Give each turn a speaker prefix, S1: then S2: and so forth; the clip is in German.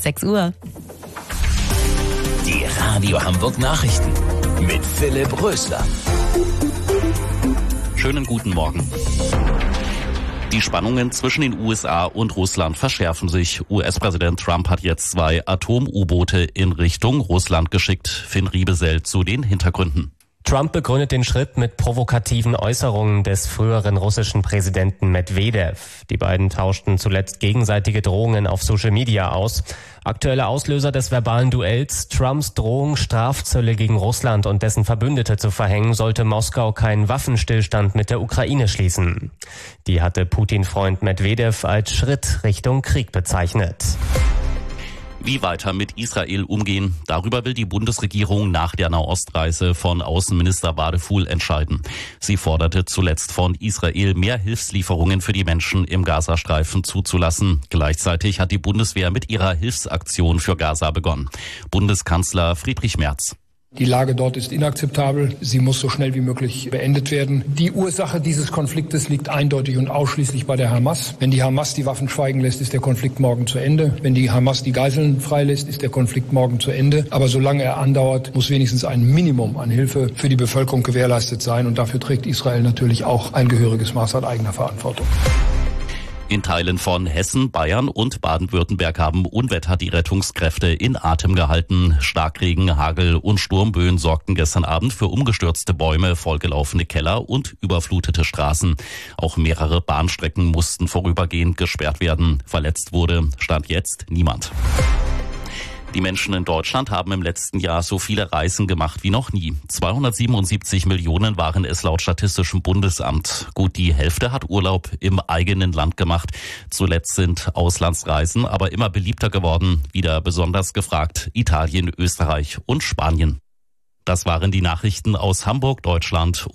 S1: 6 Uhr.
S2: Die Radio Hamburg Nachrichten mit Philipp Rösler.
S3: Schönen guten Morgen. Die Spannungen zwischen den USA und Russland verschärfen sich. US-Präsident Trump hat jetzt 2 Atom-U-Boote in Richtung Russland geschickt. Finn Riebesell zu den Hintergründen.
S4: Trump begründet den Schritt mit provokativen Äußerungen des früheren russischen Präsidenten Medvedev. Die beiden tauschten zuletzt gegenseitige Drohungen auf Social Media aus. Aktuelle Auslöser des verbalen Duells: Trumps Drohung, Strafzölle gegen Russland und dessen Verbündete zu verhängen, sollte Moskau keinen Waffenstillstand mit der Ukraine schließen. Die hatte Putin-Freund Medvedev als Schritt Richtung Krieg bezeichnet.
S3: Wie weiter mit Israel umgehen, darüber will die Bundesregierung nach der Nahostreise von Außenminister Wadefuhl entscheiden. Sie forderte zuletzt von Israel, mehr Hilfslieferungen für die Menschen im Gazastreifen zuzulassen. Gleichzeitig hat die Bundeswehr mit ihrer Hilfsaktion für Gaza begonnen. Bundeskanzler Friedrich Merz.
S5: Die Lage dort ist inakzeptabel. Sie muss so schnell wie möglich beendet werden. Die Ursache dieses Konfliktes liegt eindeutig und ausschließlich bei der Hamas. Wenn die Hamas die Waffen schweigen lässt, ist der Konflikt morgen zu Ende. Wenn die Hamas die Geiseln freilässt, ist der Konflikt morgen zu Ende. Aber solange er andauert, muss wenigstens ein Minimum an Hilfe für die Bevölkerung gewährleistet sein. Und dafür trägt Israel natürlich auch ein gehöriges Maß an eigener Verantwortung.
S3: In Teilen von Hessen, Bayern und Baden-Württemberg haben Unwetter die Rettungskräfte in Atem gehalten. Starkregen, Hagel und Sturmböen sorgten gestern Abend für umgestürzte Bäume, vollgelaufene Keller und überflutete Straßen. Auch mehrere Bahnstrecken mussten vorübergehend gesperrt werden. Verletzt wurde Stand jetzt niemand. Die Menschen in Deutschland haben im letzten Jahr so viele Reisen gemacht wie noch nie. 277 Millionen waren es laut Statistischem Bundesamt. Gut die Hälfte hat Urlaub im eigenen Land gemacht. Zuletzt sind Auslandsreisen aber immer beliebter geworden. Wieder besonders gefragt Italien, Österreich und Spanien. Das waren die Nachrichten aus Hamburg, Deutschland.